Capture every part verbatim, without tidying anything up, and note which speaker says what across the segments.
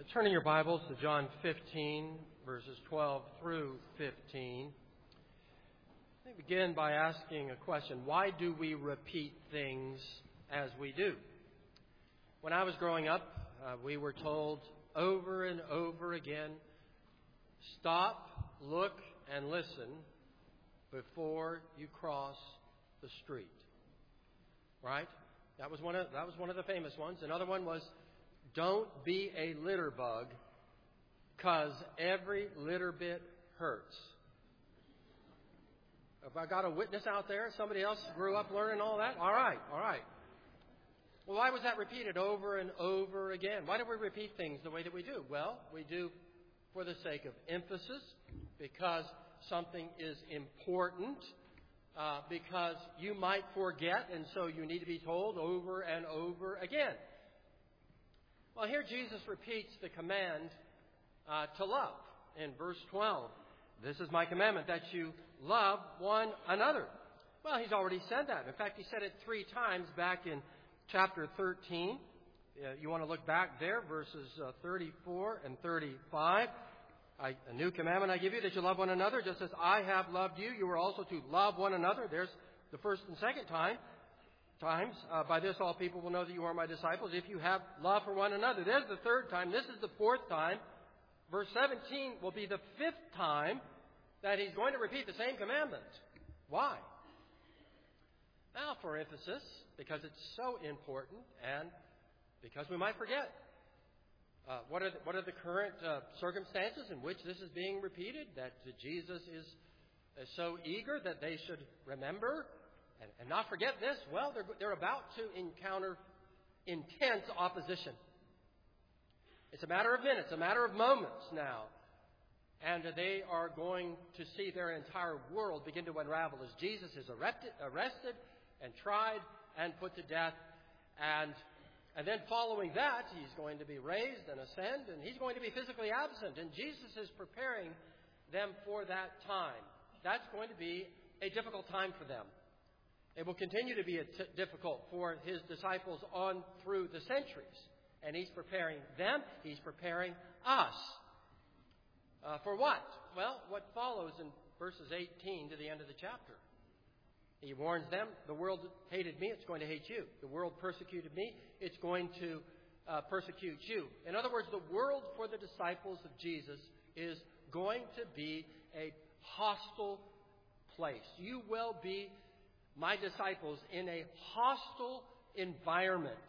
Speaker 1: Turn in your Bibles to John fifteen, verses twelve through fifteen. Let me begin by asking a question. Why do we repeat things as we do? When I was growing up, uh, we were told over and over again, stop, look, and listen before you cross the street. Right? That was one of, that was one of the famous ones. Another one was, don't be a litter bug, because every litter bit hurts. Have I got a witness out there? Somebody else grew up learning all that? All right, all right. Well, why was that repeated over and over again? Why do we repeat things the way that we do? Well, we do for the sake of emphasis, because something is important, uh, because you might forget, and so you need to be told over and over again. Well, here Jesus repeats the command uh, to love in verse twelve. This is my commandment, that you love one another. Well, he's already said that. In fact, he said it three times back in chapter thirteen. Uh, you want to look back there, verses uh, thirty-four and thirty-five. I, a new commandment I give you, that you love one another. Just as I have loved you, you are also to love one another. There's the first and second time. times. Uh, by this all people will know that you are my disciples, if you have love for one another. There's the third time. This is the fourth time. Verse seventeen will be the fifth time that he's going to repeat the same commandment. Why? Now, for emphasis, because it's so important and because we might forget. Uh, what, are the, what are the current uh, circumstances in which this is being repeated? That Jesus is, is so eager that they should remember And, and not forget this. Well, they're, they're about to encounter intense opposition. It's a matter of minutes, a matter of moments now. And they are going to see their entire world begin to unravel as Jesus is arrested, arrested and tried and put to death. And, and then following that, he's going to be raised and ascend, and he's going to be physically absent. And Jesus is preparing them for that time. That's going to be a difficult time for them. It will continue to be a t- difficult for his disciples on through the centuries. And he's preparing them. He's preparing us. Uh, for what? Well, what follows in verses eighteen to the end of the chapter. He warns them, the world hated me, it's going to hate you. The world persecuted me, it's going to uh, persecute you. In other words, the world for the disciples of Jesus is going to be a hostile place. You will be my disciples in a hostile environment.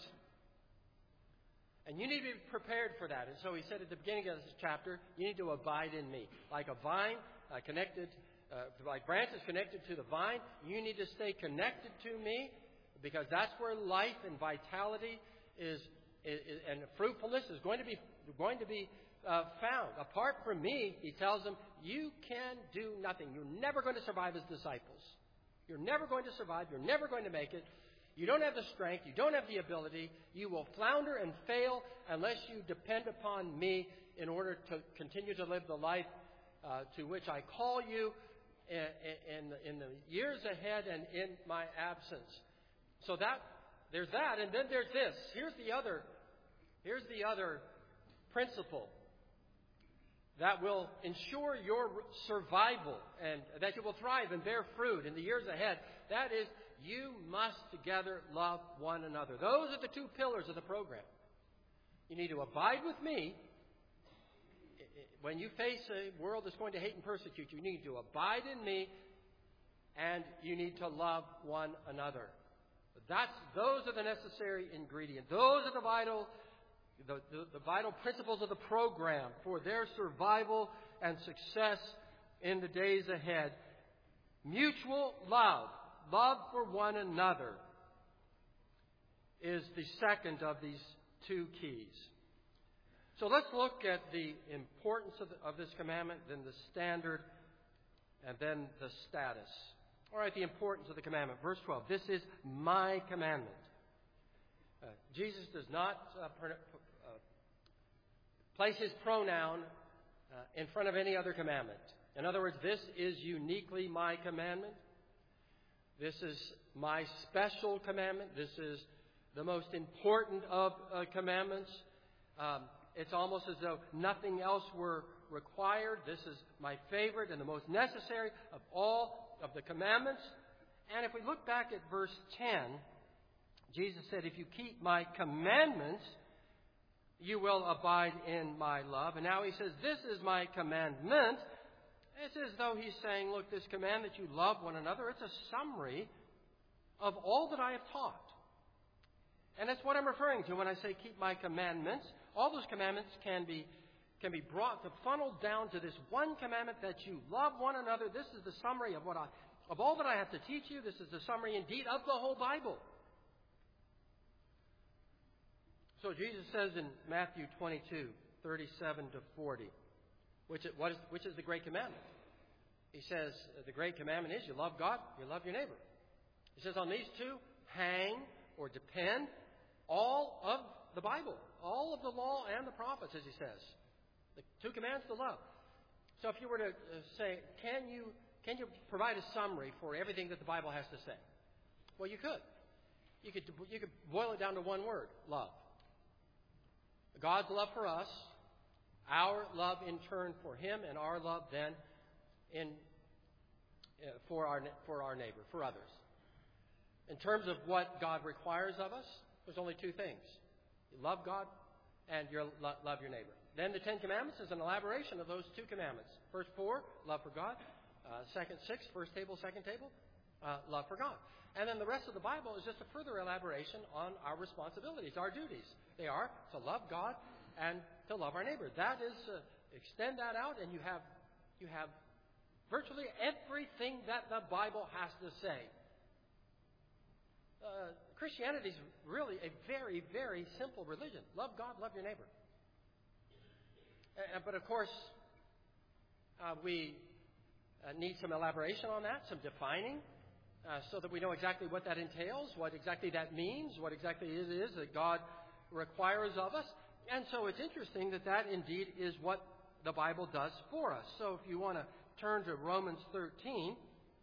Speaker 1: And you need to be prepared for that. And so he said at the beginning of this chapter, you need to abide in me. Like a vine uh, connected, uh, like branches connected to the vine, you need to stay connected to me, because that's where life and vitality is, is, is and fruitfulness is going to be going to be uh, found. Apart from me, he tells them, you can do nothing. You're never going to survive as disciples. You're never going to survive. You're never going to make it. You don't have the strength. You don't have the ability. You will flounder and fail unless you depend upon me in order to continue to live the life uh, to which I call you in, in, in the years ahead and in my absence. So that there's that, and then there's this. Here's the other. Here's the other principle that will ensure your survival and that you will thrive and bear fruit in the years ahead. That is, you must together love one another. Those are the two pillars of the program. You need to abide with me. When you face a world that's going to hate and persecute you, you need to abide in me, and you need to love one another. That's, those are the necessary ingredients. Those are the vital The, the, the vital principles of the program for their survival and success in the days ahead. Mutual love, love for one another, is the second of these two keys. So let's look at the importance of, the, of this commandment, then the standard, and then the status. All right, the importance of the commandment. Verse twelve, this is my commandment. Uh, Jesus does not uh, per, place his pronoun uh, in front of any other commandment. In other words, this is uniquely my commandment. This is my special commandment. This is the most important of uh, commandments. Um, it's almost as though nothing else were required. This is my favorite and the most necessary of all of the commandments. And if we look back at verse ten, Jesus said, if you keep my commandments, you will abide in my love. And now he says, this is my commandment. It's as though he's saying, look, this command that you love one another, it's a summary of all that I have taught. And that's what I'm referring to when I say keep my commandments. All those commandments can be can be brought to funnel down to this one commandment that you love one another. This is the summary of what I of all that I have to teach you. This is the summary indeed of the whole Bible. So Jesus says in Matthew twenty-two, thirty-seven to forty, which is, what is, which is the great commandment? He says the great commandment is you love God, you love your neighbor. He says on these two hang or depend all of the Bible, all of the law and the prophets, as he says. The two commands to love. So if you were to uh, say, can you can you provide a summary for everything that the Bible has to say? Well, you could. You could you could boil it down to one word: love. God's love for us, our love in turn for Him, and our love then in uh, for our for our neighbor, for others. In terms of what God requires of us, there's only two things: you love God, and you lo- love your neighbor. Then the Ten Commandments is an elaboration of those two commandments. First four, love for God. Uh, second six, first table, second table, uh, love for God. And then the rest of the Bible is just a further elaboration on our responsibilities, our duties. They are to love God and to love our neighbor. That is, uh, extend that out, and you have you have virtually everything that the Bible has to say. Uh, Christianity is really a very, very simple religion. Love God, love your neighbor. Uh, but of course, uh, we uh, need some elaboration on that, some defining, uh, so that we know exactly what that entails, what exactly that means, what exactly it is that God requires of us. And so it's interesting that that indeed is what the Bible does for us. So if you want to turn to Romans thirteen,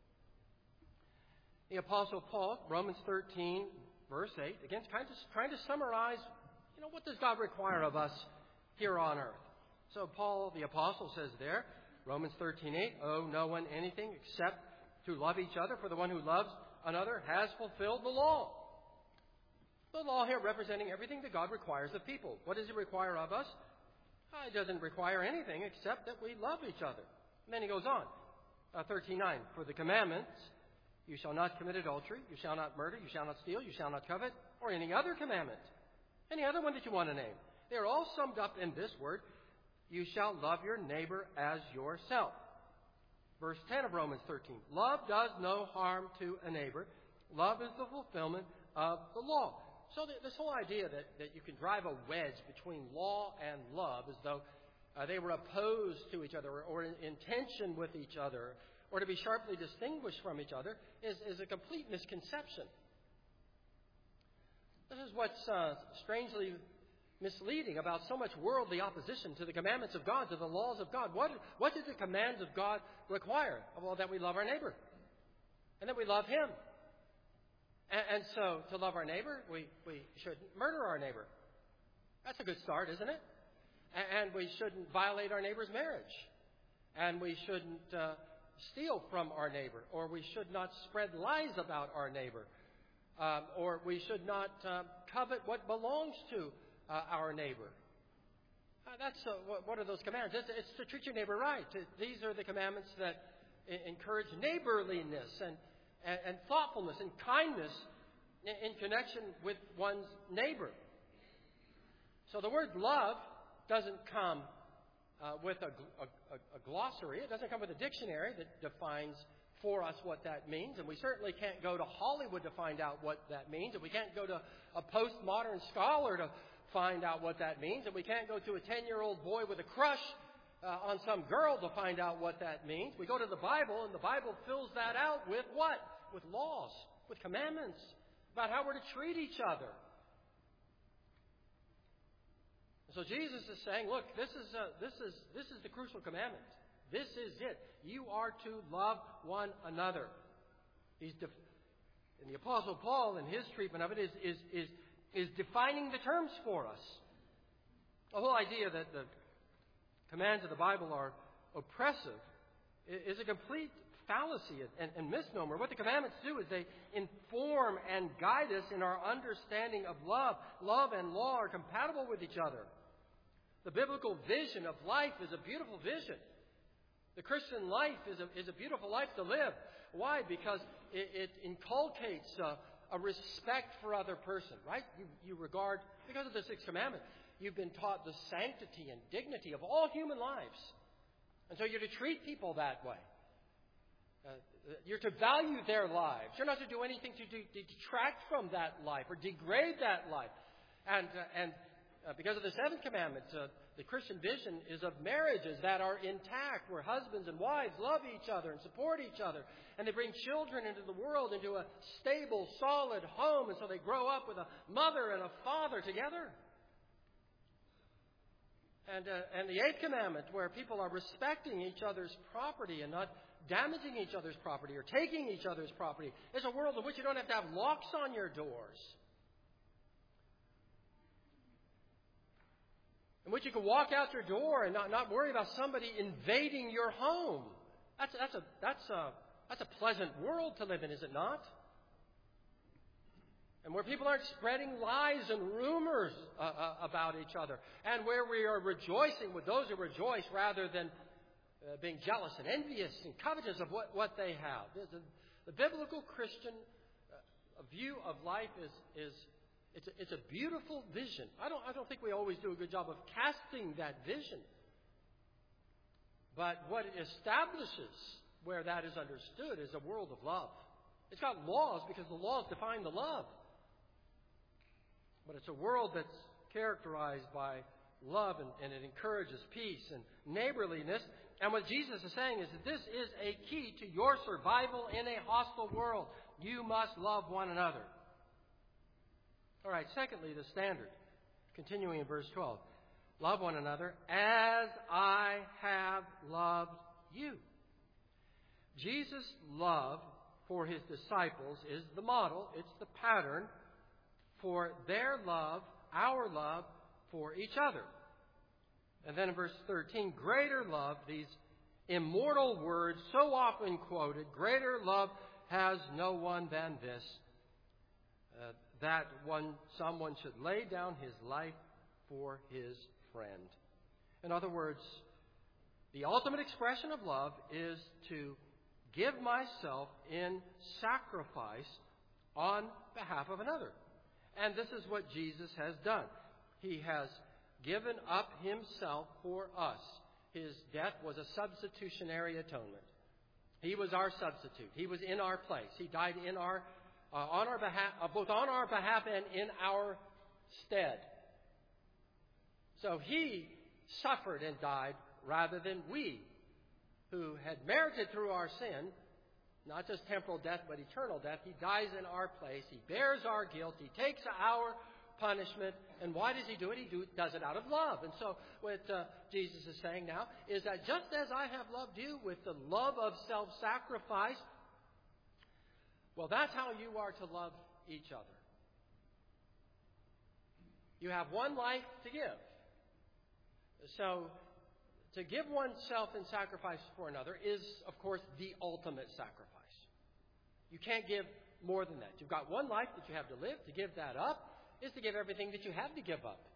Speaker 1: the Apostle Paul, Romans thirteen, verse eight, again, kind of trying to summarize, you know, what does God require of us here on earth? So Paul, the Apostle, says there, Romans thirteen eight, owe no one anything except to love each other, for the one who loves another has fulfilled the law. The law here representing everything that God requires of people. What does He require of us? Uh, He doesn't require anything except that we love each other. And then he goes on, uh, thirteen nine, for the commandments, you shall not commit adultery, you shall not murder, you shall not steal, you shall not covet, or any other commandment. Any other one that you want to name. They're all summed up in this word: you shall love your neighbor as yourself. Verse ten of Romans thirteen. Love does no harm to a neighbor. Love is the fulfillment of the law. So th- this whole idea that, that you can drive a wedge between law and love as though uh, they were opposed to each other or, or in, in tension with each other or to be sharply distinguished from each other is, is a complete misconception. This is what's uh, strangely misleading about so much worldly opposition to the commandments of God, to the laws of God. What, what do the commands of God require? Well, that we love our neighbor and that we love Him. And, and so to love our neighbor, we, we shouldn't murder our neighbor. That's a good start, isn't it? And, and we shouldn't violate our neighbor's marriage. And we shouldn't uh, steal from our neighbor, or we should not spread lies about our neighbor, um, or we should not uh, covet what belongs to Uh, our neighbor. Uh, that's uh, what, what are those commands? It's, it's to treat your neighbor right. To, these are the commandments that I- encourage neighborliness and, and, and thoughtfulness and kindness in, in connection with one's neighbor. So the word love doesn't come uh, with a, a, a glossary. It doesn't come with a dictionary that defines for us what that means. And we certainly can't go to Hollywood to find out what that means. And we can't go to a postmodern scholar to find out what that means. And we can't go to a ten-year-old boy with a crush uh, on some girl to find out what that means. We go to the Bible, and the Bible fills that out with what? With laws, with commandments about how we're to treat each other. So Jesus is saying, look, this is uh, this is this is the crucial commandment. This is it. You are to love one another. He's def- and the Apostle Paul, in his treatment of it, is is is is defining the terms for us. The whole idea that the commands of the Bible are oppressive is a complete fallacy and, and misnomer. What the commandments do is they inform and guide us in our understanding of love. Love and law are compatible with each other. The biblical vision of life is a beautiful vision. The Christian life is a, is a beautiful life to live. Why? Because it, it inculcates a, a respect for other person, right? You, you regard, because of the Sixth Commandment, you've been taught the sanctity and dignity of all human lives. And so you're to treat people that way. Uh, you're to value their lives. You're not to do anything to, do, to detract from that life or degrade that life. And, uh, and uh, because of the Seventh Commandment, uh, the Christian vision is of marriages that are intact, where husbands and wives love each other and support each other. And they bring children into the world, into a stable, solid home. And so they grow up with a mother and a father together. And, uh, and the Eighth Commandment, where people are respecting each other's property and not damaging each other's property or taking each other's property. It's a world in which you don't have to have locks on your doors, in which you can walk out your door and not, not worry about somebody invading your home. That's, that's, a, that's, a, that's a pleasant world to live in, is it not? And where people aren't spreading lies and rumors uh, uh, about each other. And where we are rejoicing with those who rejoice rather than uh, being jealous and envious and covetous of what, what they have. The, the, the biblical Christian uh, view of life is, is it's, a, it's a beautiful vision. I don't, I don't think we always do a good job of casting that vision. But what it establishes, where that is understood, is a world of love. It's got laws because the laws define the love. But it's a world that's characterized by love, and, and it encourages peace and neighborliness. And what Jesus is saying is that this is a key to your survival in a hostile world. You must love one another. All right, secondly, the standard. Continuing in verse twelve. Love one another as I have loved you. Jesus' love for his disciples is the model. It's the pattern for their love, our love for each other. And then in verse thirteen, greater love, these immortal words so often quoted, greater love has no one than this, uh, that one someone should lay down his life for his friend. In other words, the ultimate expression of love is to give myself in sacrifice on behalf of another. And this is what Jesus has done. He has given up himself for us. His death was a substitutionary atonement. He was our substitute. He was in our place. He died in our, uh, on our behalf, uh, both on our behalf and in our stead. So he suffered and died rather than we, who had merited through our sin, not just temporal death, but eternal death. He dies in our place. He bears our guilt. He takes our punishment. And why does he do it? He do, does it out of love. And so what uh, Jesus is saying now is that just as I have loved you with the love of self-sacrifice, well, that's how you are to love each other. You have one life to give. So to give oneself in sacrifice for another is, of course, the ultimate sacrifice. You can't give more than that. You've got one life that you have to live. To give that up is to give everything that you have to give up.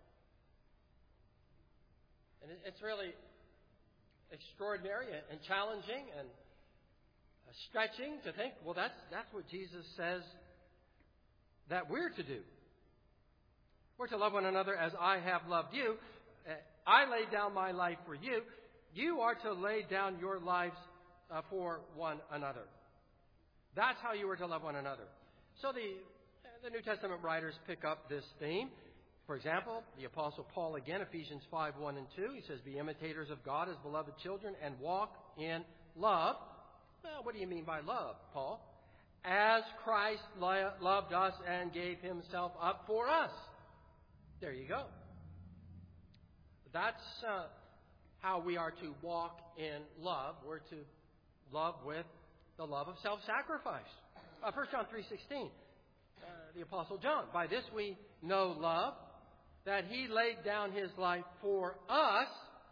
Speaker 1: And it's really extraordinary and challenging and stretching to think, well, that's, that's what Jesus says that we're to do. We're to love one another as I have loved you. I laid down my life for you. You are to lay down your lives uh, for one another. That's how you are to love one another. So the, the New Testament writers pick up this theme. For example, the Apostle Paul again, Ephesians five, one and two, he says, be imitators of God as beloved children and walk in love. Well, what do you mean by love, Paul? As Christ loved us and gave himself up for us. There you go. That's uh, how we are to walk in love. We're to love with the love of self-sacrifice. Uh, First John three sixteen, uh, the Apostle John. By this we know love, that He laid down His life for us,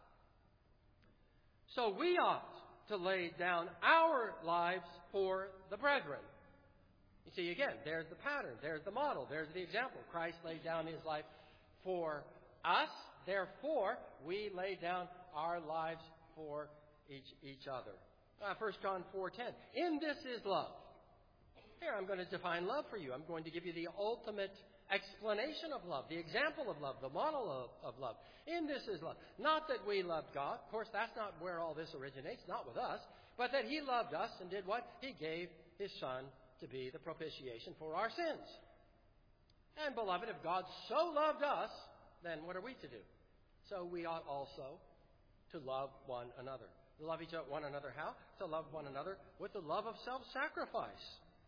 Speaker 1: so we ought to lay down our lives for the brethren. You see, again, there's the pattern, there's the model, there's the example. Christ laid down His life for us, therefore we lay down our lives for each each other. Uh, First John four ten. In this is love. Here, I'm going to define love for you. I'm going to give you the ultimate explanation of love, the example of love, the model of, of love. In this is love. Not that we loved God. Of course, that's not where all this originates, not with us. But that He loved us and did what? He gave His Son to be the propitiation for our sins. And beloved, if God so loved us, then what are we to do? So we ought also to love one another. To love each other, one another how? To love one another with the love of self-sacrifice.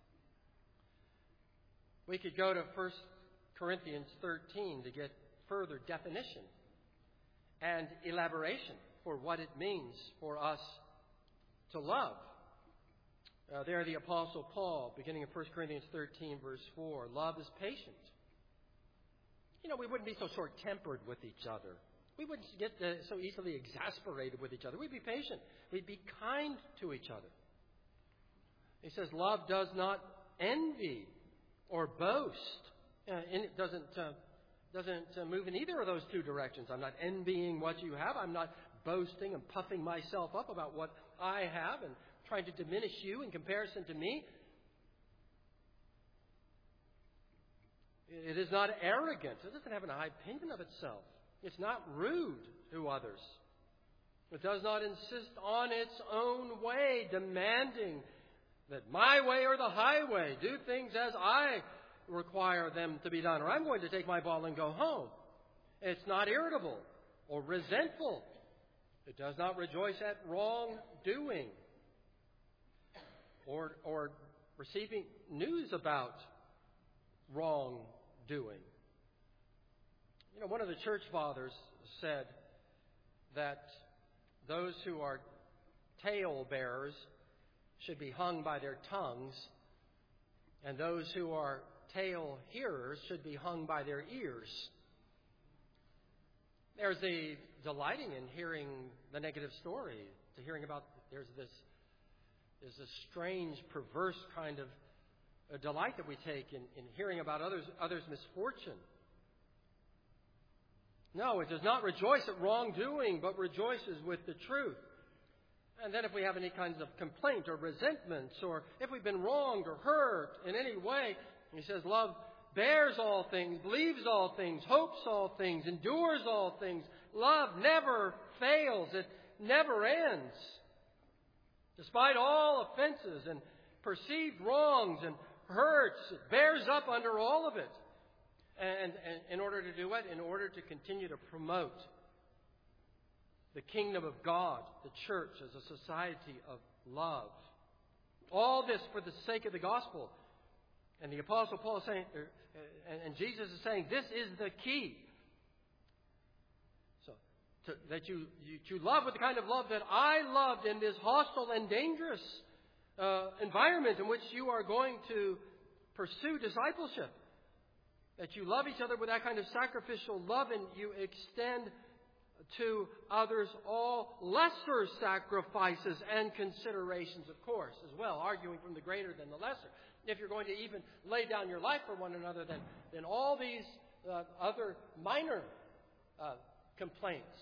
Speaker 1: We could go to First Corinthians thirteen to get further definition and elaboration for what it means for us to love. Uh, there the Apostle Paul, beginning in First Corinthians thirteen, verse four, love is patient. You know, we wouldn't be so short-tempered with each other. We wouldn't get uh, so easily exasperated with each other. We'd be patient. We'd be kind to each other. He says, love does not envy or boast. Uh, and it doesn't uh, doesn't uh, move in either of those two directions. I'm not envying what you have. I'm not boasting and puffing myself up about what I have and trying to diminish you in comparison to me. It is not arrogant. It doesn't have an high opinion of itself. It's not rude to others. It does not insist on its own way, demanding that my way or the highway, do things as I require them to be done, or I'm going to take my ball and go home. It's not irritable or resentful. It does not rejoice at wrongdoing or, or receiving news about wrongdoing. You know, one of the church fathers said that those who are tale bearers should be hung by their tongues, and those who are tale hearers should be hung by their ears. There's a delighting in hearing the negative story, to hearing about there's this there's a strange, perverse kind of a delight that we take in, in hearing about others others' misfortune. No, it does not rejoice at wrongdoing, but rejoices with the truth. And then if we have any kinds of complaint or resentments, or if we've been wronged or hurt in any way, he says, love bears all things, believes all things, hopes all things, endures all things. Love never fails. It never ends. Despite all offenses and perceived wrongs and hurts, it bears up under all of it. And, and in order to do what? In order to continue to promote the kingdom of God, the church, as a society of love. All this for the sake of the gospel. And the Apostle Paul is saying, and Jesus is saying, this is the key. So, to, that you, you, you love with the kind of love that I loved in this hostile and dangerous uh, environment in which you are going to pursue discipleship. That you love each other with that kind of sacrificial love, and you extend to others all lesser sacrifices and considerations, of course, as well, arguing from the greater than the lesser. If you're going to even lay down your life for one another, then, then all these uh, other minor uh, complaints,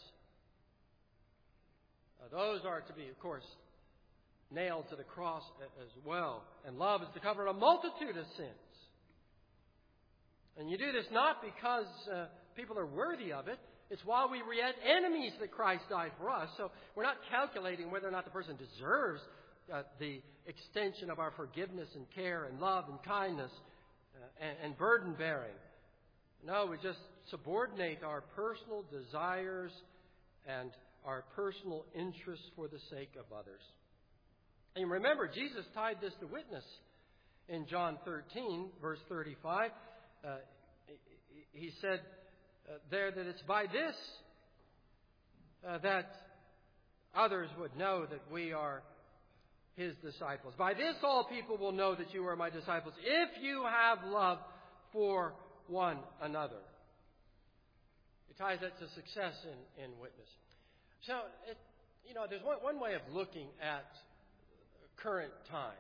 Speaker 1: uh, those are to be, of course, nailed to the cross as well. And love is to cover a multitude of sins. And you do this not because uh, people are worthy of it. It's while we were yet enemies that Christ died for us. So we're not calculating whether or not the person deserves uh, the extension of our forgiveness and care and love and kindness uh, and, and burden bearing. No, we just subordinate our personal desires and our personal interests for the sake of others. And remember, Jesus tied this to witness in John thirteen, verse thirty-five. Uh, he said uh, there that it's by this uh, that others would know that we are His disciples. By this all people will know that you are my disciples, if you have love for one another. It ties it to success in, in witness. So, it, you know, there's one, one way of looking at current times.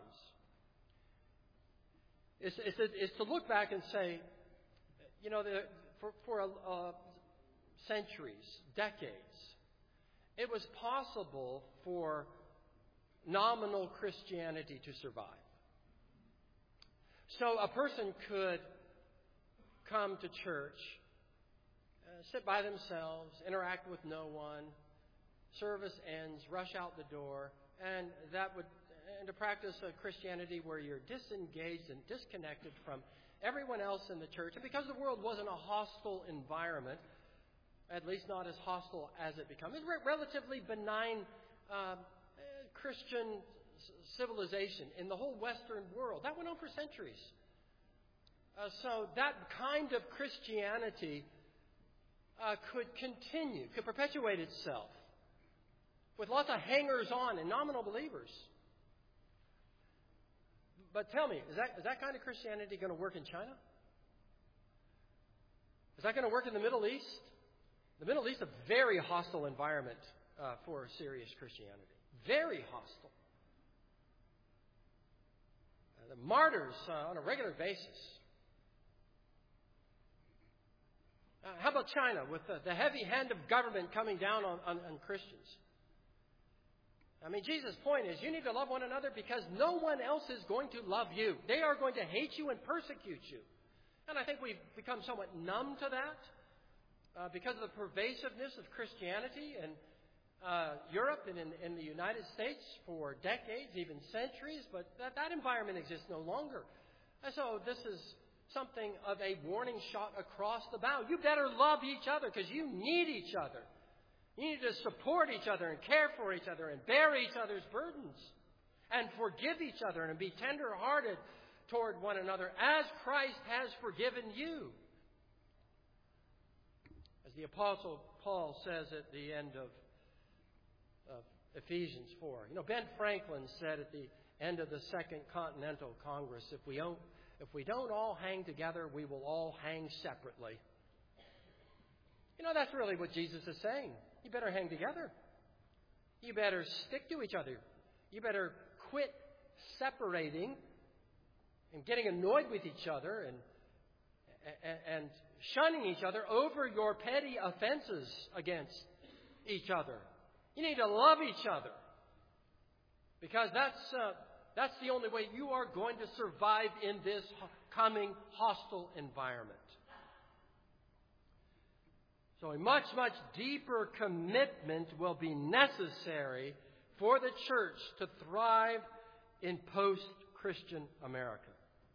Speaker 1: Is, is, is to look back and say, you know, the, for, for uh, centuries, decades, it was possible for nominal Christianity to survive. So a person could come to church, uh, sit by themselves, interact with no one, service ends, rush out the door, and that would and to practice a Christianity where you're disengaged and disconnected from everyone else in the church. And because the world wasn't a hostile environment, at least not as hostile as it becomes, it's a relatively benign uh, Christian civilization in the whole Western world. That went on for centuries. Uh, so that kind of Christianity uh, could continue, could perpetuate itself with lots of hangers-on and nominal believers. But tell me, is that, is that kind of Christianity going to work in China? Is that going to work in the Middle East? The Middle East is a very hostile environment uh, for serious Christianity. Very hostile. Uh, the martyrs uh, on a regular basis. Uh, how about China with the, the heavy hand of government coming down on, on, on Christians? I mean, Jesus' point is you need to love one another because no one else is going to love you. They are going to hate you and persecute you. And I think we've become somewhat numb to that uh, because of the pervasiveness of Christianity in uh, Europe and in, in the United States for decades, even centuries. But that, that environment exists no longer. And so this is something of a warning shot across the bow. You better love each other because you need each other. You need to support each other and care for each other and bear each other's burdens and forgive each other and be tender-hearted toward one another as Christ has forgiven you. As the Apostle Paul says at the end of, of Ephesians four. You know, Ben Franklin said at the end of the Second Continental Congress, if we don't, if we don't all hang together, we will all hang separately. You know, that's really what Jesus is saying. You better hang together. You better stick to each other. You better quit separating and getting annoyed with each other and, and, and shunning each other over your petty offenses against each other. You need to love each other because that's, uh, that's the only way you are going to survive in this coming hostile environment. So a much, much deeper commitment will be necessary for the church to thrive in post-Christian America.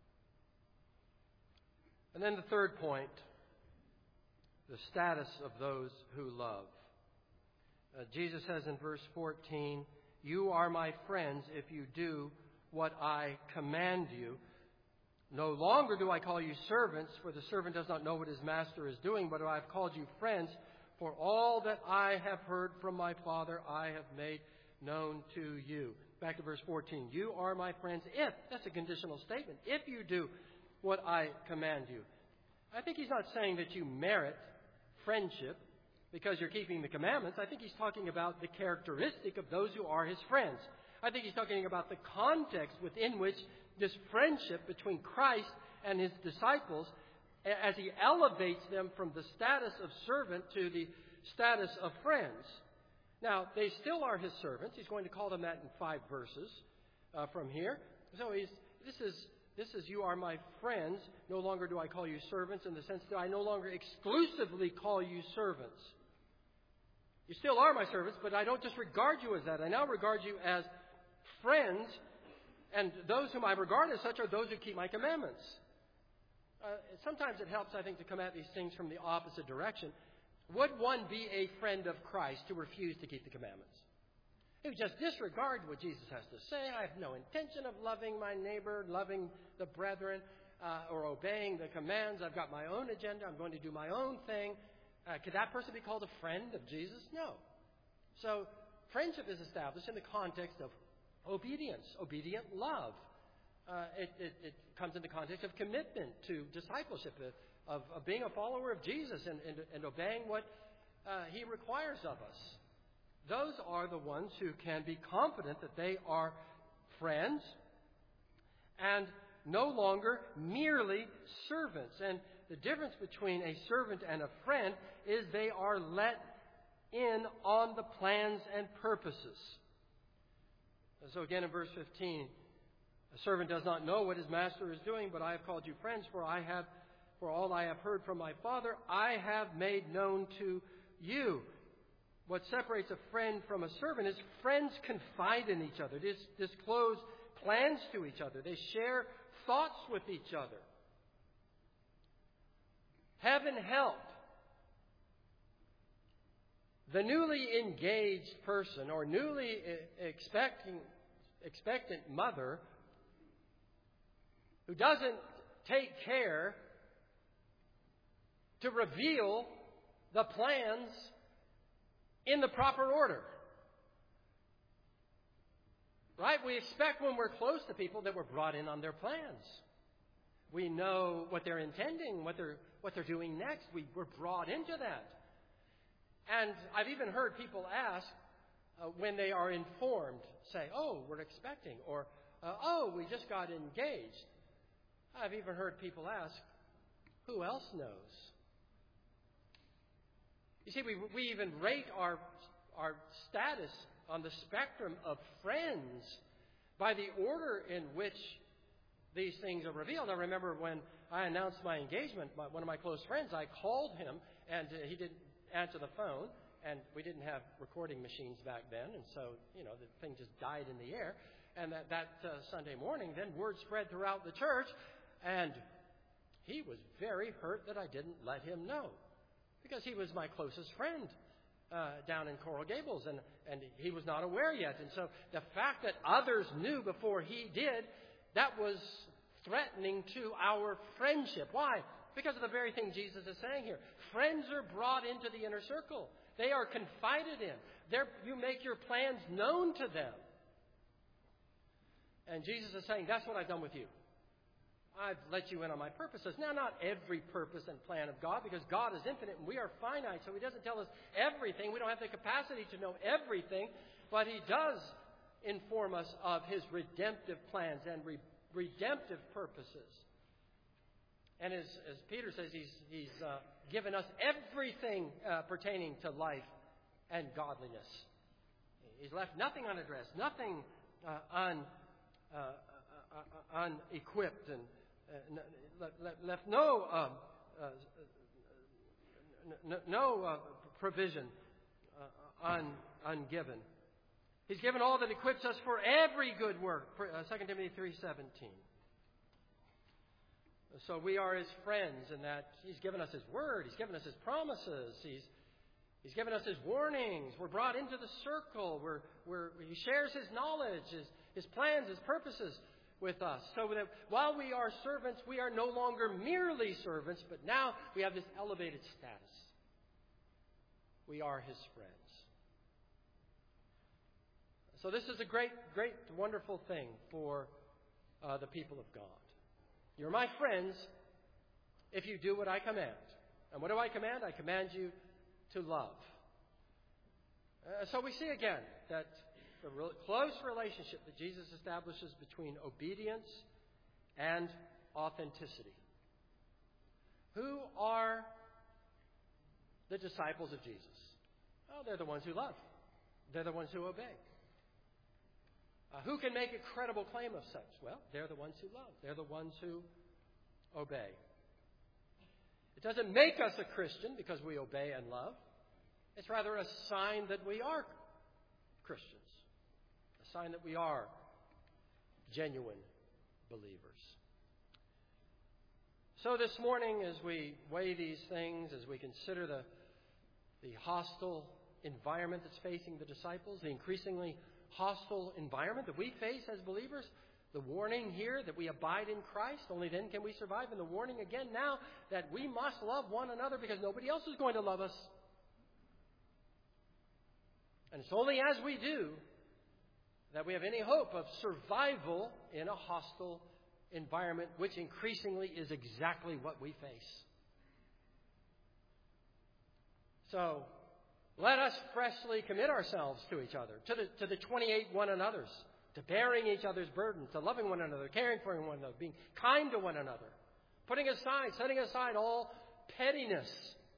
Speaker 1: And then the third point, the status of those who love. Uh, Jesus says in verse fourteen, "You are my friends if you do what I command you. No longer do I call you servants, for the servant does not know what his master is doing, but I have called you friends, for all that I have heard from my Father I have made known to you." Back to verse fourteen. "You are my friends if," that's a conditional statement, "if you do what I command you." I think he's not saying that you merit friendship because you're keeping the commandments. I think he's talking about the characteristic of those who are his friends. I think he's talking about the context within which this friendship between Christ and his disciples, as he elevates them from the status of servant to the status of friends. Now, they still are his servants. He's going to call them that in five verses uh, from here. So he's, this is, this is, "You are my friends. No longer do I call you servants," in the sense that I no longer exclusively call you servants. You still are my servants, but I don't just regard you as that. I now regard you as friends. And those whom I regard as such are those who keep my commandments. Uh, sometimes it helps, I think, to come at these things from the opposite direction. Would one be a friend of Christ who refused to keep the commandments? Who just disregard what Jesus has to say? I have no intention of loving my neighbor, loving the brethren, uh, or obeying the commands. I've got my own agenda. I'm going to do my own thing. Uh, could that person be called a friend of Jesus? No. So friendship is established in the context of obedience, obedient love. Uh, it, it, it comes in the context of commitment to discipleship, uh, of, of being a follower of Jesus and, and, and obeying what uh, He requires of us. Those are the ones who can be confident that they are friends and no longer merely servants. And the difference between a servant and a friend is they are let in on the plans and purposes. So again in verse fifteen, a servant does not know what his master is doing, but I have called you friends, for I have, for all I have heard from my Father, I have made known to you. What separates a friend from a servant is friends confide in each other, dis- disclose plans to each other. They share thoughts with each other. Heaven help the newly engaged person or newly expecting, expectant mother who doesn't take care to reveal the plans in the proper order. Right? We expect when we're close to people that we're brought in on their plans. We know what they're intending, what they're what they're doing next. We, we're brought into that. And I've even heard people ask uh, when they are informed, say, oh, we're expecting, or uh, oh, we just got engaged. I've even heard people ask, who else knows? You see, we, we even rate our, our status on the spectrum of friends by the order in which these things are revealed. I remember when I announced my engagement, my, one of my close friends, I called him, and uh, he didn't answer the phone, and we didn't have recording machines back then, and so, you know, the thing just died in the air. And that, that uh, Sunday morning, then word spread throughout the church, and he was very hurt that I didn't let him know, because he was my closest friend uh, down in Coral Gables, and, and he was not aware yet. And so the fact that others knew before he did, that was threatening to our friendship. Why? Because of the very thing Jesus is saying here. Friends are brought into the inner circle. They are confided in. They're, you make your plans known to them. And Jesus is saying, that's what I've done with you. I've let you in on my purposes. Now, not every purpose and plan of God, because God is infinite and we are finite, so He doesn't tell us everything. We don't have the capacity to know everything, but He does inform us of His redemptive plans and re- redemptive purposes. And as, as Peter says, He's, he's uh, given us everything uh, pertaining to life and godliness. He's left nothing unaddressed, nothing uh, un, uh, uh, unequipped, and uh, left no uh, uh, no, no uh, provision uh, un, ungiven. He's given all that equips us for every good work. Second Timothy three seventeen. So we are His friends in that He's given us His word. He's given us His promises. He's He's given us His warnings. We're brought into the circle. We're, we're, He shares His knowledge, His, His plans, His purposes with us. So that while we are servants, we are no longer merely servants, but now we have this elevated status. We are His friends. So this is a great, great, wonderful thing for uh, the people of God. You're my friends if you do what I command. And what do I command? I command you to love. Uh, so we see again that the real close relationship that Jesus establishes between obedience and authenticity. Who are the disciples of Jesus? Oh, they're the ones who love. They're the ones who obey. Uh, who can make a credible claim of such? Well, they're the ones who love. They're the ones who obey. It doesn't make us a Christian because we obey and love. It's rather a sign that we are Christians. A sign that we are genuine believers. So this morning, as we weigh these things, as we consider the, the hostile environment that's facing the disciples, the increasingly hostile environment that we face as believers, the warning here that we abide in Christ, only then can we survive, and the warning again now that we must love one another because nobody else is going to love us. And it's only as we do that we have any hope of survival in a hostile environment, which increasingly is exactly what we face So let us freshly commit ourselves to each other, to the, to the twenty-eight one another's, to bearing each other's burdens, to loving one another, caring for one another, being kind to one another, putting aside, setting aside all pettiness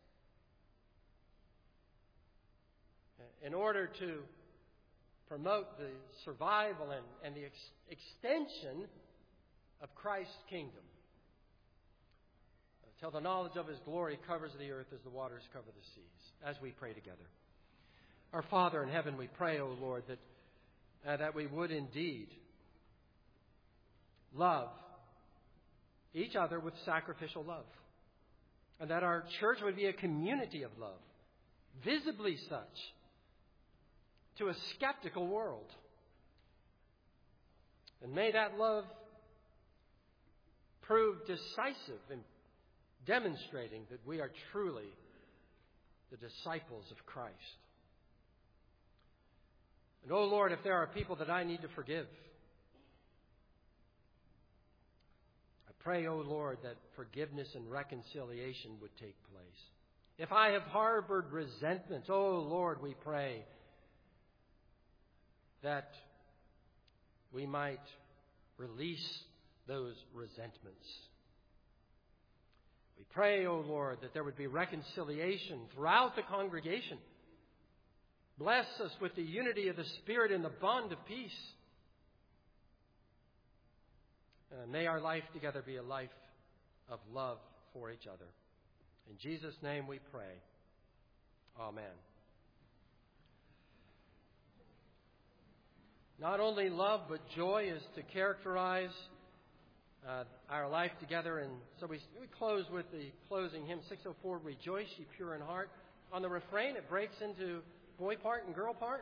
Speaker 1: in order to promote the survival and, and the ex- extension of Christ's kingdom, till the knowledge of His glory covers the earth as the waters cover the seas. As we pray together. Our Father in heaven, we pray, O Lord, that, uh, that we would indeed love each other with sacrificial love. And that our church would be a community of love, visibly such, to a skeptical world. And may that love prove decisive in demonstrating that we are truly the disciples of Christ. And, oh Lord, if there are people that I need to forgive, I pray, oh Lord, that forgiveness and reconciliation would take place. If I have harbored resentment, oh Lord, we pray that we might release those resentments. We pray, O Lord, that there would be reconciliation throughout the congregation. Bless us with the unity of the Spirit and the bond of peace. And may our life together be a life of love for each other. In Jesus' name we pray. Amen. Not only love, but joy is to characterize Uh, our life together. And so we, we close with the closing hymn six oh four, Rejoice Ye Pure in Heart. On the refrain, it breaks into boy part and girl part.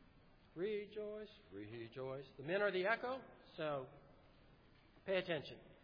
Speaker 1: Rejoice, rejoice. The men are the echo, so pay attention.